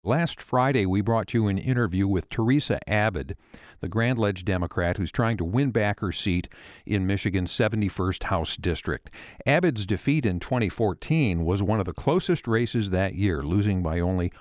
Last Friday, we brought you an interview with Teresa Abbott, the Grand Ledge Democrat who's trying to win back her seat in Michigan's 71st House District. Abbott's defeat in 2014 was one of the closest races that year, losing by only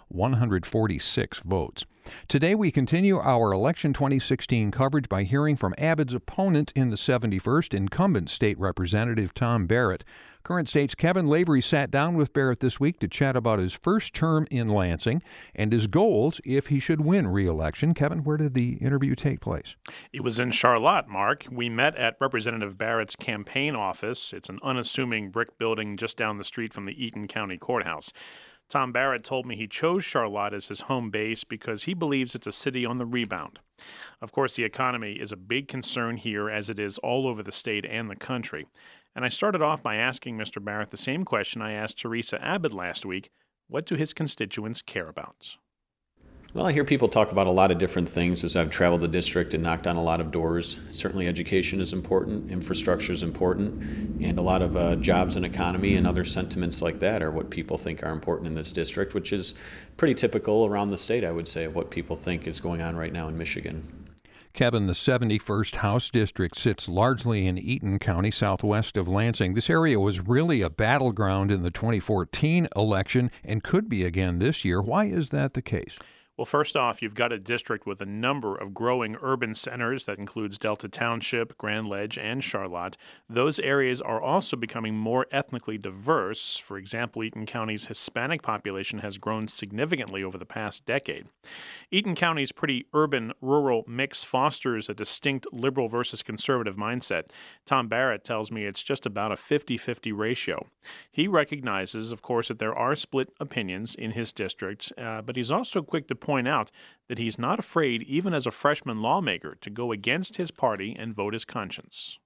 146 votes. Today, we continue our election 2016 coverage by hearing from Abbott's opponent in the 71st, incumbent state representative Tom Barrett. Current State's Kevin Lavery sat down with Barrett this week to chat about his first term in Lansing and his goals if he should win re-election. Kevin, where did the interview take place? It was in Charlotte, Mark. We met at Representative Barrett's campaign office. It's an unassuming brick building just down the street from the Eaton County Courthouse. Tom Barrett told me he chose Charlotte as his home base because he believes it's a city on the rebound. Of course, the economy is a big concern here, as it is all over the state and the country. And I started off by asking Mr. Barrett the same question I asked Teresa Abbott last week: what do his constituents care about? Well, I hear people talk about a lot of different things as I've traveled the district and knocked on a lot of doors. Certainly education is important, infrastructure is important, and a lot of jobs and economy and other sentiments like that are what people think are important in this district, which is pretty typical around the state, I would say, of what people think is going on right now in Michigan. Kevin, the 71st House District sits largely in Eaton County, southwest of Lansing. This area was really a battleground in the 2014 election and could be again this year. Why is that the case? Well, first off, you've got a district with a number of growing urban centers that includes Delta Township, Grand Ledge, and Charlotte. Those areas are also becoming more ethnically diverse. For example, Eaton County's Hispanic population has grown significantly over the past decade. Eaton County's pretty urban-rural mix fosters a distinct liberal versus conservative mindset. Tom Barrett tells me it's just about a 50-50 ratio. He recognizes, of course, that there are split opinions in his district, but he's also quick to point out that he's not afraid, even as a freshman lawmaker, to go against his party and vote his conscience.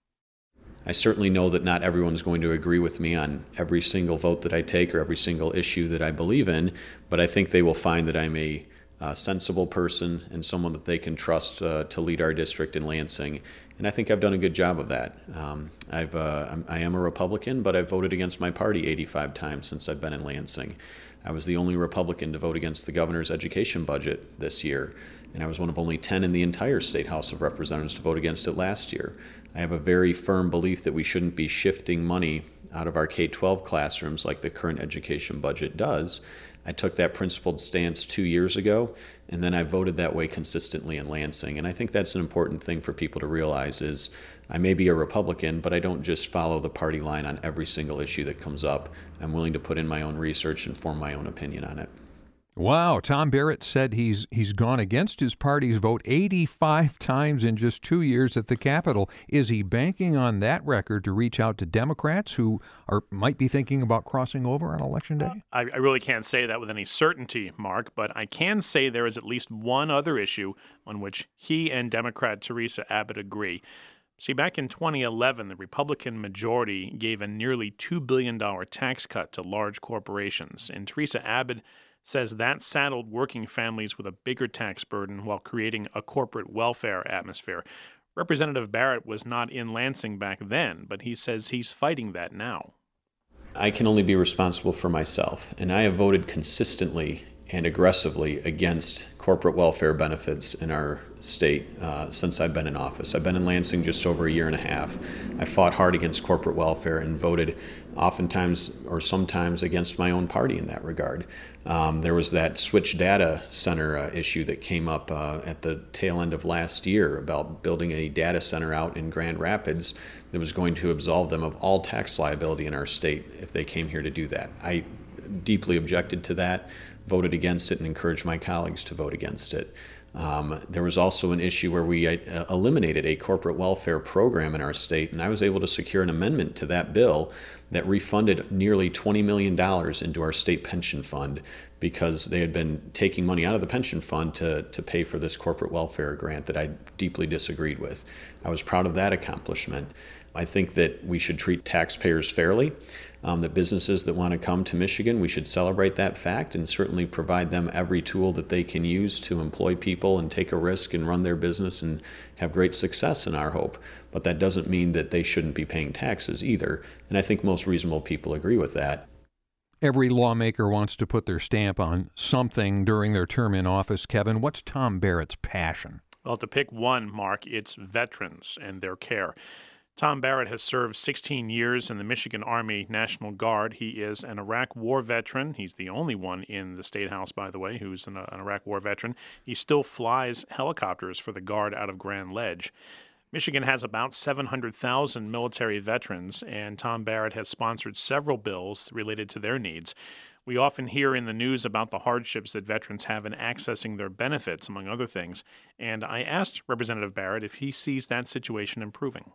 I certainly know that not everyone's going to agree with me on every single vote that I take or every single issue that I believe in, but I think they will find that I'm a sensible person and someone that they can trust to lead our district in Lansing. And I think I've done a good job of that. I am a Republican, but I've voted against my party 85 times since I've been in Lansing. I was the only Republican to vote against the governor's education budget this year, and I was one of only 10 in the entire state House of Representatives to vote against it last year. I have a very firm belief that we shouldn't be shifting money out of our K-12 classrooms like the current education budget does. I took that principled stance 2 years ago, and then I voted that way consistently in Lansing. And I think that's an important thing for people to realize is I may be a Republican, but I don't just follow the party line on every single issue that comes up. I'm willing to put in my own research and form my own opinion on it. Wow, Tom Barrett said he's gone against his party's vote 85 times in just 2 years at the Capitol. Is he banking on that record to reach out to Democrats who might be thinking about crossing over on Election Day? I really can't say that with any certainty, Mark, but I can say there is at least one other issue on which he and Democrat Teresa Abbott agree. See, back in 2011, the Republican majority gave a nearly $2 billion tax cut to large corporations, and Teresa Abbott says that saddled working families with a bigger tax burden while creating a corporate welfare atmosphere. Representative Barrett was not in Lansing back then, but he says he's fighting that now. I can only be responsible for myself, and I have voted consistently and aggressively against corporate welfare benefits in our state since I've been in office. I've been in Lansing just over a year and a half. I fought hard against corporate welfare and voted oftentimes or sometimes against my own party in that regard. There was that Switch Data Center issue that came up at the tail end of last year about building a data center out in Grand Rapids that was going to absolve them of all tax liability in our state if they came here to do that. I deeply objected to that, voted against it, and encouraged my colleagues to vote against it. There was also an issue where we eliminated a corporate welfare program in our state, and I was able to secure an amendment to that bill that refunded nearly $20 million into our state pension fund because they had been taking money out of the pension fund to pay for this corporate welfare grant that I deeply disagreed with. I was proud of that accomplishment. I think that we should treat taxpayers fairly, that businesses that want to come to Michigan, we should celebrate that fact and certainly provide them every tool that they can use to employ people and take a risk and run their business and have great success in our hope. But that doesn't mean that they shouldn't be paying taxes either. And I think most reasonable people agree with that. Every lawmaker wants to put their stamp on something during their term in office. Kevin, what's Tom Barrett's passion? Well, to pick one, Mark, it's veterans and their care. Tom Barrett has served 16 years in the Michigan Army National Guard. He is an Iraq War veteran. He's the only one in the State House, by the way, who's an Iraq War veteran. He still flies helicopters for the Guard out of Grand Ledge. Michigan has about 700,000 military veterans, and Tom Barrett has sponsored several bills related to their needs. We often hear in the news about the hardships that veterans have in accessing their benefits, among other things, and I asked Representative Barrett if he sees that situation improving.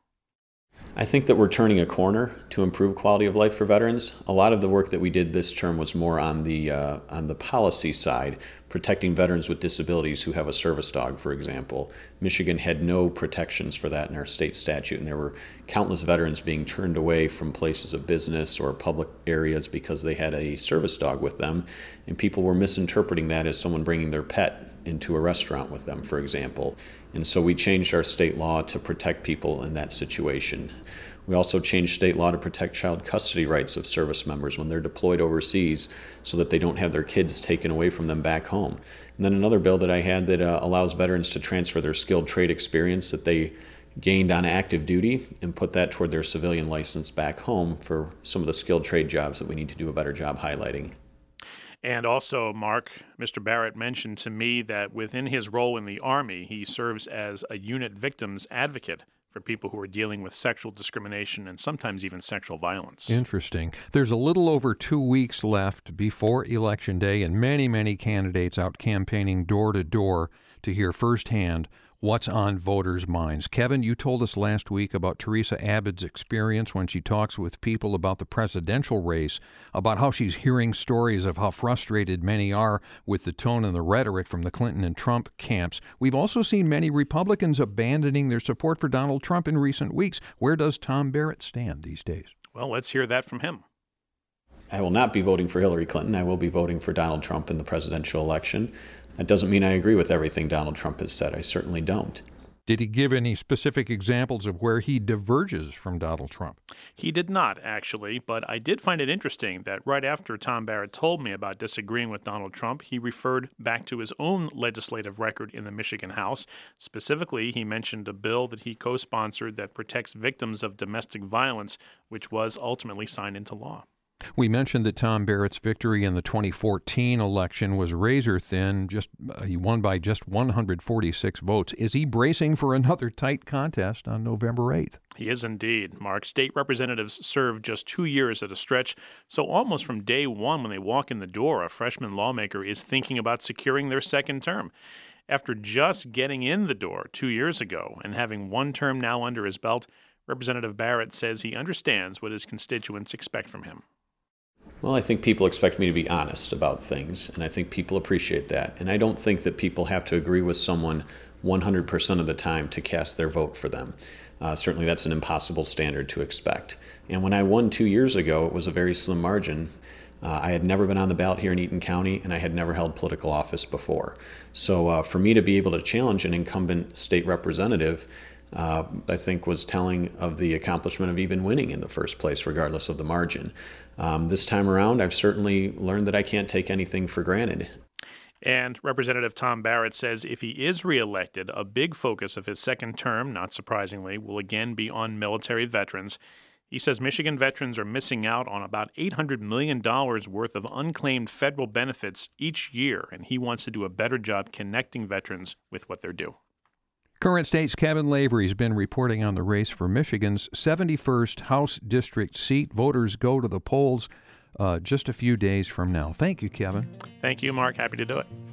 I think that we're turning a corner to improve quality of life for veterans. A lot of the work that we did this term was more on the policy side, protecting veterans with disabilities who have a service dog, for example. Michigan had no protections for that in our state statute, and there were countless veterans being turned away from places of business or public areas because they had a service dog with them, and people were misinterpreting that as someone bringing their pet into a restaurant with them, for example. And so we changed our state law to protect people in that situation. We also changed state law to protect child custody rights of service members when they're deployed overseas so that they don't have their kids taken away from them back home. And then another bill that I had that allows veterans to transfer their skilled trade experience that they gained on active duty and put that toward their civilian license back home for some of the skilled trade jobs that we need to do a better job highlighting. And also, Mark, Mr. Barrett mentioned to me that within his role in the Army, he serves as a unit victims advocate for people who are dealing with sexual discrimination and sometimes even sexual violence. Interesting. There's a little over 2 weeks left before Election Day, and many candidates out campaigning door to door to hear firsthand what's on voters' minds. Kevin, you told us last week about Teresa Abed's experience when she talks with people about the presidential race, about how she's hearing stories of how frustrated many are with the tone and the rhetoric from the Clinton and Trump camps. We've also seen many Republicans abandoning their support for Donald Trump in recent weeks. Where does Tom Barrett stand these days? Well, let's hear that from him. I will not be voting for Hillary Clinton. I will be voting for Donald Trump in the presidential election. That doesn't mean I agree with everything Donald Trump has said. I certainly don't. Did he give any specific examples of where he diverges from Donald Trump? He did not, actually, but I did find it interesting that right after Tom Barrett told me about disagreeing with Donald Trump, he referred back to his own legislative record in the Michigan House. Specifically, he mentioned a bill that he co-sponsored that protects victims of domestic violence, which was ultimately signed into law. We mentioned that Tom Barrett's victory in the 2014 election was razor thin. He won by just 146 votes. Is he bracing for another tight contest on November 8th? He is indeed, Mark. State representatives serve just 2 years at a stretch, so almost from day one when they walk in the door, a freshman lawmaker is thinking about securing their second term. After just getting in the door 2 years ago and having one term now under his belt, Representative Barrett says he understands what his constituents expect from him. Well, I think people expect me to be honest about things, and I think people appreciate that. And I don't think that people have to agree with someone 100% of the time to cast their vote for them. Certainly that's an impossible standard to expect. And when I won 2 years ago, it was a very slim margin. I had never been on the ballot here in Eaton County, and I had never held political office before. So for me to be able to challenge an incumbent state representative, I think was telling of the accomplishment of even winning in the first place, regardless of the margin. This time around, I've certainly learned that I can't take anything for granted. And Representative Tom Barrett says if he is reelected, a big focus of his second term, not surprisingly, will again be on military veterans. He says Michigan veterans are missing out on about $800 million worth of unclaimed federal benefits each year, and he wants to do a better job connecting veterans with what they're due. Current State's Kevin Lavery's been reporting on the race for Michigan's 71st House District seat. Voters go to the polls just a few days from now. Thank you, Kevin. Thank you, Mark. Happy to do it.